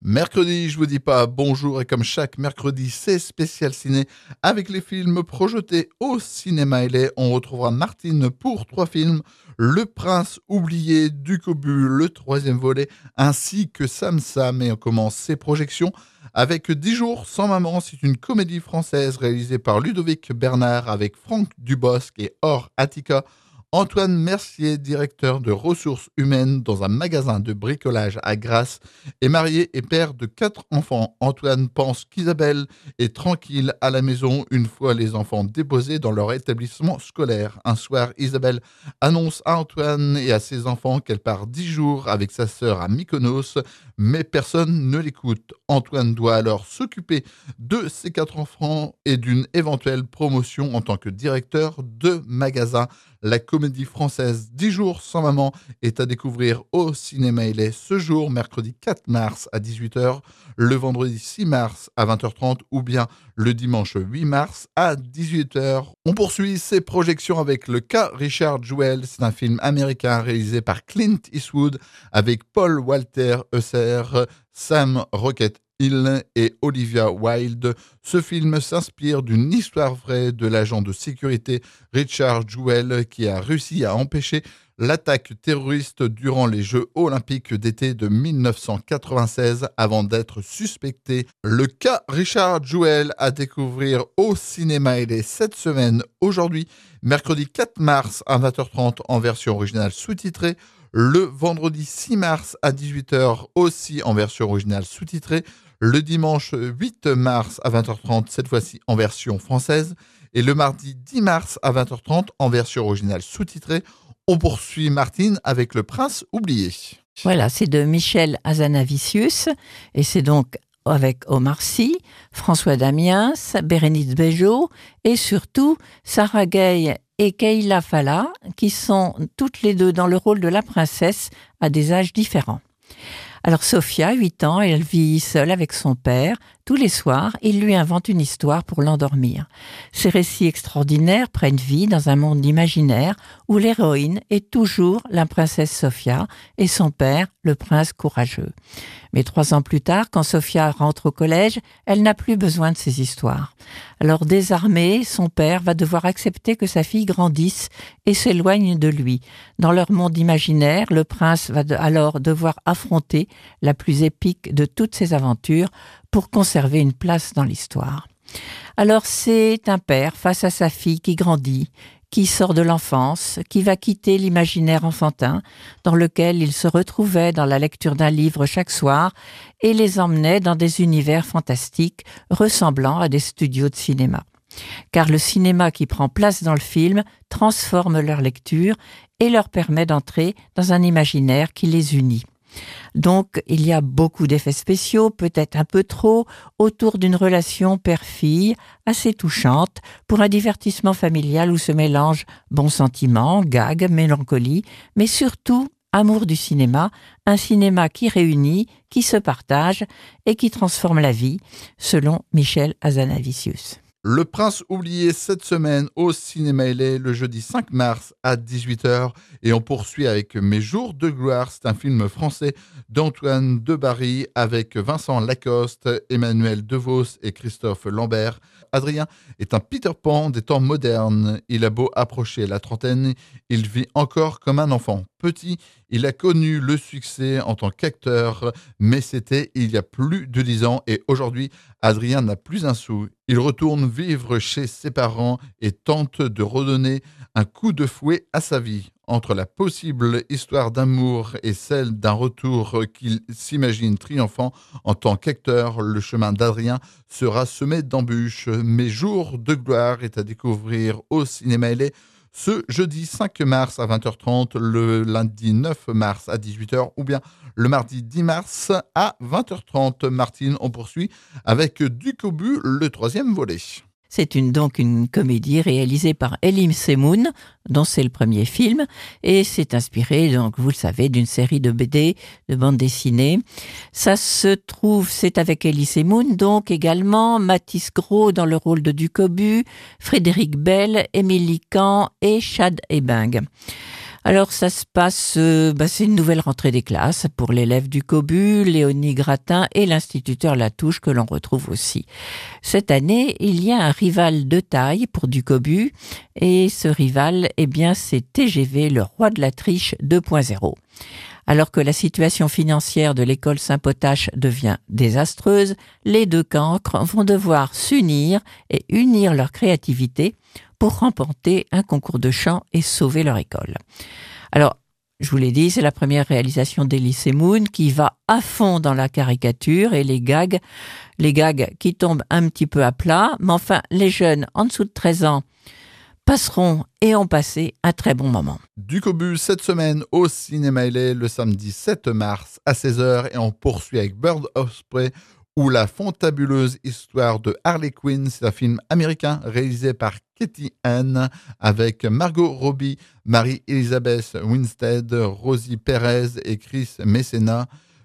Mercredi, je vous dis pas bonjour et comme chaque mercredi, c'est spécial ciné avec les films projetés au cinéma LA. On retrouvera Martine pour 3 films, Le Prince oublié du Cobu, le 3e volet, ainsi que Sam Sam. Et on commence ses projections avec 10 jours sans maman. C'est une comédie française réalisée par Ludovic Bernard avec Franck Dubosc et Or Attica. Antoine Mercier, directeur de ressources humaines dans un magasin de bricolage à Grasse, est marié et père de 4 enfants. Antoine pense qu'Isabelle est tranquille à la maison une fois les enfants déposés dans leur établissement scolaire. Un soir, Isabelle annonce à Antoine et à ses enfants qu'elle part 10 jours avec sa sœur à Mykonos, mais personne ne l'écoute. Antoine doit alors s'occuper de ses 4 enfants et d'une éventuelle promotion en tant que directeur de magasin. La comédie française 10 jours sans maman est à découvrir au cinéma LA ce jour, mercredi 4 mars à 18h, le vendredi 6 mars à 20h30 ou bien le dimanche 8 mars à 18h. On poursuit ses projections avec Le cas Richard Jewell. C'est un film américain réalisé par Clint Eastwood avec Paul Walter Hauser, Sam Rockwell et Olivia Wilde. Ce film s'inspire d'une histoire vraie de l'agent de sécurité Richard Jewell qui a réussi à empêcher l'attaque terroriste durant les Jeux olympiques d'été de 1996 avant d'être suspecté. Le cas Richard Jewell à découvrir au cinéma LA cette semaine, aujourd'hui, mercredi 4 mars à 20h30 en version originale sous-titrée, le vendredi 6 mars à 18h aussi en version originale sous-titrée, le dimanche 8 mars à 20h30, cette fois-ci en version française, et le mardi 10 mars à 20h30 en version originale sous-titrée. On poursuit Martine avec Le Prince oublié. Voilà, c'est de Michel Hazanavicius et c'est donc avec Omar Sy, François Damiens, Bérénice Bejo et surtout Sarah Gay et Kayla Falla qui sont toutes les deux dans le rôle de la princesse à des âges différents. Alors Sophia, 8 ans, elle vit seule avec son père. Tous les soirs, il lui invente une histoire pour l'endormir. Ces récits extraordinaires prennent vie dans un monde imaginaire où l'héroïne est toujours la princesse Sophia et son père, le prince courageux. Mais 3 ans plus tard, quand Sophia rentre au collège, elle n'a plus besoin de ces histoires. Alors désarmée, son père va devoir accepter que sa fille grandisse et s'éloigne de lui. Dans leur monde imaginaire, le prince va alors devoir affronter la plus épique de toutes ses aventures pour conserver une place dans l'histoire. Alors c'est un père face à sa fille qui grandit, qui sort de l'enfance, qui va quitter l'imaginaire enfantin dans lequel il se retrouvait dans la lecture d'un livre chaque soir et les emmenait dans des univers fantastiques ressemblant à des studios de cinéma. Car le cinéma qui prend place dans le film transforme leur lecture et leur permet d'entrer dans un imaginaire qui les unit. Donc, il y a beaucoup d'effets spéciaux, peut-être un peu trop, autour d'une relation père-fille assez touchante pour un divertissement familial où se mélangent bons sentiments, gags, mélancolie, mais surtout amour du cinéma, un cinéma qui réunit, qui se partage et qui transforme la vie, selon Michel Hazanavicius. Le Prince oublié cette semaine au cinéma LA le jeudi 5 mars à 18h et on poursuit avec Mes jours de gloire. C'est un film français d'Antoine Debarry avec Vincent Lacoste, Emmanuel DeVos et Christophe Lambert. Adrien est un Peter Pan des temps modernes. Il a beau approcher la trentaine, il vit encore comme un enfant. Petit, il a connu le succès en tant qu'acteur, mais c'était il y a plus de 10 ans et aujourd'hui, Adrien n'a plus un sou. Il retourne vivre chez ses parents et tente de redonner un coup de fouet à sa vie. Entre la possible histoire d'amour et celle d'un retour qu'il s'imagine triomphant en tant qu'acteur, le chemin d'Adrien sera semé d'embûches. Mes jours de gloire est à découvrir au cinéma LA ce jeudi 5 mars à 20h30, le lundi 9 mars à 18h ou bien le mardi 10 mars à 20h30. Martine, on poursuit avec Du Cobu, le 3e volet. C'est donc une comédie réalisée par Elie Semoun, dont c'est le premier film, et c'est inspiré, donc vous le savez, d'une série de BD, de bande dessinée. Ça se trouve, c'est avec Elie Semoun, donc également Mathis Gros dans le rôle de Ducobu, Frédéric Bell, Émilie Kahn et Chad Ebing. Alors ça se passe, c'est une nouvelle rentrée des classes pour l'élève du Cobu, Léonie Gratin et l'instituteur Latouche que l'on retrouve aussi. Cette année, il y a un rival de taille pour du Cobu et ce rival, c'est TGV, le roi de la triche 2.0. Alors que la situation financière de l'école Saint-Potache devient désastreuse, les deux cancres vont devoir s'unir et unir leur créativité pour remporter un concours de chant et sauver leur école. Alors, je vous l'ai dit, c'est la première réalisation d'Elie Moon qui va à fond dans la caricature et les gags qui tombent un petit peu à plat, mais enfin, les jeunes en dessous de 13 ans passeront et ont passé un très bon moment. Du Cobu cette semaine au Cinéma LA le samedi 7 mars à 16h et on poursuit avec Bird of Prey ou La fantabuleuse histoire de Harley Quinn. C'est un film américain réalisé par Katie Ann avec Margot Robbie, Marie-Elizabeth Winstead, Rosie Perez et Chris Messina.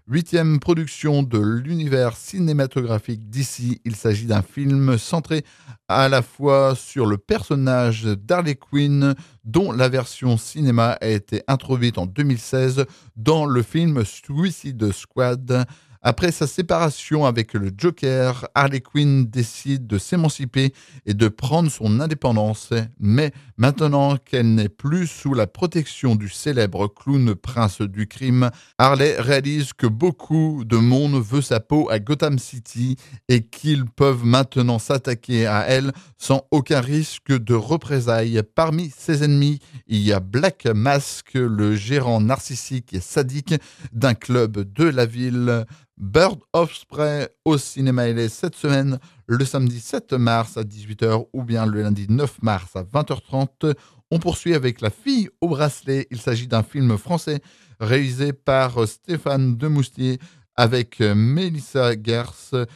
8e production de l'univers cinématographique d'ici. Il s'agit d'un film centré à la fois sur le personnage d'Harley Quinn, dont la version cinéma a été introduite en 2016 dans le film Suicide Squad. Après sa séparation avec le Joker, Harley Quinn décide de s'émanciper et de prendre son indépendance. Mais maintenant qu'elle n'est plus sous la protection du célèbre clown prince du crime, Harley réalise que beaucoup de monde veut sa peau à Gotham City et qu'ils peuvent maintenant s'attaquer à elle sans aucun risque de représailles. Parmi ses ennemis, il y a Black Mask, le gérant narcissique et sadique d'un club de la ville. Bird of Prey au Cinéma LA cette semaine, le samedi 7 mars à 18h ou bien le lundi 9 mars à 20h30. On poursuit avec La fille au bracelet. Il s'agit d'un film français réalisé par Stéphane Demoustier avec Mélissa Gers,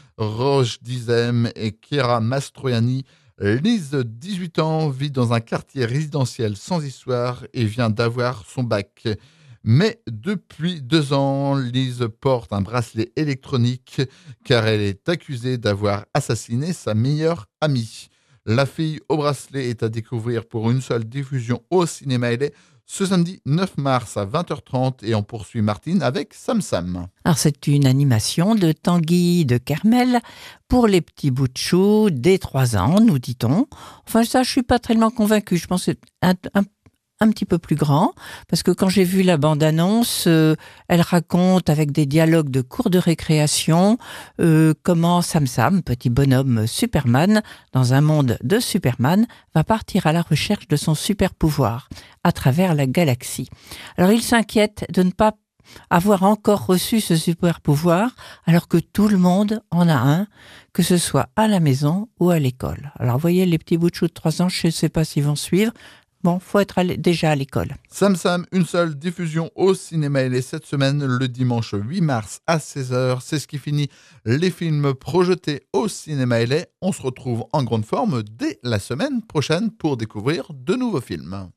Roche Dizem et Chiara Mastroianni. Lise, 18 ans, vit dans un quartier résidentiel sans histoire et vient d'avoir son bac. Mais depuis 2 ans, Lise porte un bracelet électronique car elle est accusée d'avoir assassiné sa meilleure amie. La fille au bracelet est à découvrir pour une seule diffusion au Cinéma LA ce samedi 9 mars à 20h30 et on poursuit Martine avec Sam Sam. Alors c'est une animation de Tanguy de Kermel pour les petits bouts de chou dès 3 ans, nous dit-on. Enfin ça, je suis pas tellement convaincue. Je pense que c'est un petit peu plus grand, parce que quand j'ai vu la bande-annonce, elle raconte avec des dialogues de cours de récréation comment Sam Sam, petit bonhomme Superman, dans un monde de Superman, va partir à la recherche de son super pouvoir à travers la galaxie. Alors il s'inquiète de ne pas avoir encore reçu ce super pouvoir, alors que tout le monde en a un, que ce soit à la maison ou à l'école. Alors vous voyez, les petits bouts de chou de 3 ans, je ne sais pas s'ils vont suivre. Bon, faut être déjà à l'école. Sam Sam, une seule diffusion au Cinéma LA cette semaine, le dimanche 8 mars à 16h. C'est ce qui finit les films projetés au Cinéma LA. On se retrouve en grande forme dès la semaine prochaine pour découvrir de nouveaux films.